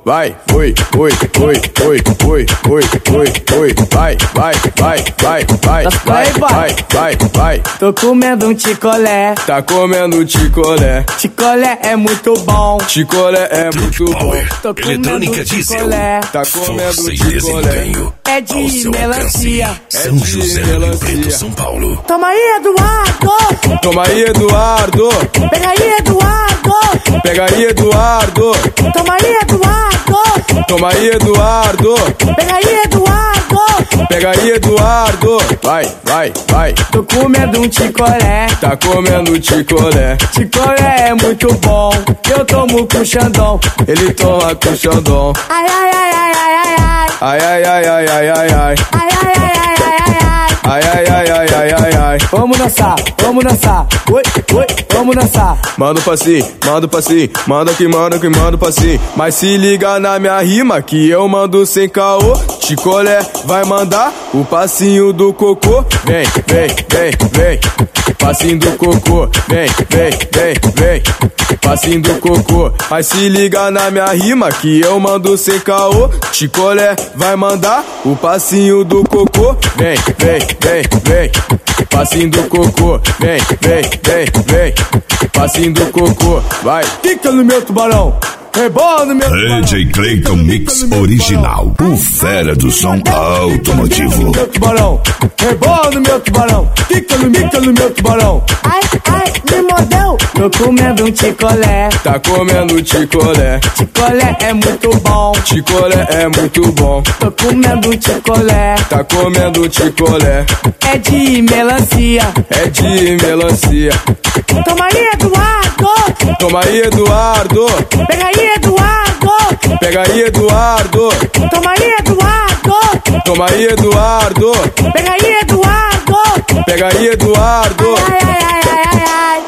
vai, oi, oi, oi, oi, oi, oi, oi, oi, vai, vai, vai, vai, vai, vai, vai, vai, vai. Tô comendo um chicolé. Tá comendo chicolé. Chicolé é muito bom. Chicolé é muito bom. Tô comendo Eletrônica Diesel. chicolé. Tá comendo Força e chicolé. desempenho É ao de seu melancia. alcance. São José do Rio Preto, São Paulo. Toma aí, Eduardo. Toma aí, Eduardo. Pega aí, Eduardo. Pega aí, Eduardo. Toma aí, Eduardo. Toma aí, Eduardo. Pega aí, Eduardo. Pega aí, Eduardo. Vai, vai, vai. Tô comendo um chicolé. Tá comendo chicolé. Chicolé é muito bom. Eu tomo com Xandão. Ele toma com Xandão. Ai, ai, ai, ai, ai, ai, ai. Ai, ai, ai, ai, ai, ai, ai. Ai, ai, ai, ai, ai, ai, ai. Ai, ai, ai, ai, ai, ai, ai. Vamos dançar, vamos dançar. Oi, oi, vamos dançar. Manda pra si, manda pra si. Manda que manda pra si. Mas se liga na minha rima que eu mando sem caô. Chicolé vai mandar o passinho do cocô. Vem, vem, vem, vem. Passinho do cocô. Vem, vem, vem, vem. Passinho do cocô. Mas se liga na minha rima que eu mando sem caô. Chicolé vai mandar o passinho do cocô. Vem, vem, vem, vem. Passinho do cocô. Vem, vem, vem, vem. Passinho do cocô. Vai. Fica no meu tubarão. Rebola no meu tubarão. DJ Clayton Mix Original. O fera do som automotivo. Meu tubarão. Rebola no meu tubarão. Fica no meu tubarão. Ai, ai, me mordeu. Tô comendo um chicolé. Tá comendo chicolé. Chicolé é muito bom. Chicolé é muito bom. Tô comendo um chicolé. Tá comendo chicolé. É de melancia. É de melancia. Toma aí, Eduardo. Toma aí, Eduardo. Pega aí, Eduardo. Pega aí, Eduardo. Toma aí, Eduardo. Toma aí, Eduardo. Pega aí, Eduardo. Pega aí, Eduardo. Ai, ai, ai, ai, ai, ai.